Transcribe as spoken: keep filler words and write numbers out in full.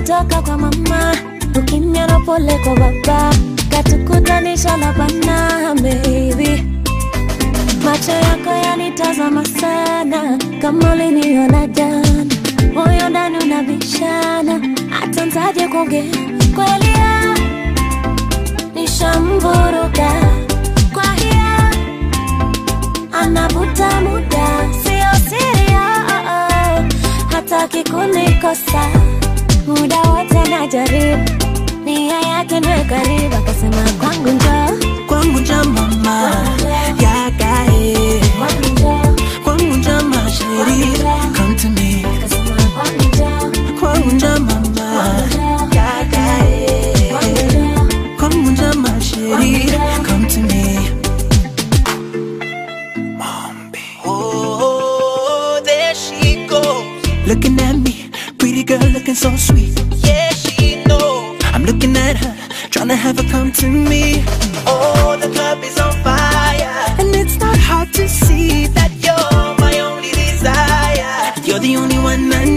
kutoka kwa mama, ukimya na pole kwa baba, katukutanisha labana baby. Macho yako yanitazama sana, kama uliniona jana, moyo ndani unabishana, hata ntaje kuongea kweli ya nishamvuruga. Kwa hiyo anavuta muda, sio siri hataki kunikosa, muda wote najaribu, nia yake niwe karibu, akasema kwangu njoo, kwangu njoo mama, yakae kwangu njoo mashiri, come to me, kwangu njoo mama, yakae kwangu njoo mashiri, come to me. Mombi. Oh, there she goes, looking at me, pretty girl looking so sweet. Yeah, she knows I'm looking at her, trying to have her come to me. Oh, the club is on fire, and it's not hard to see that you're my only desire. You're the only one I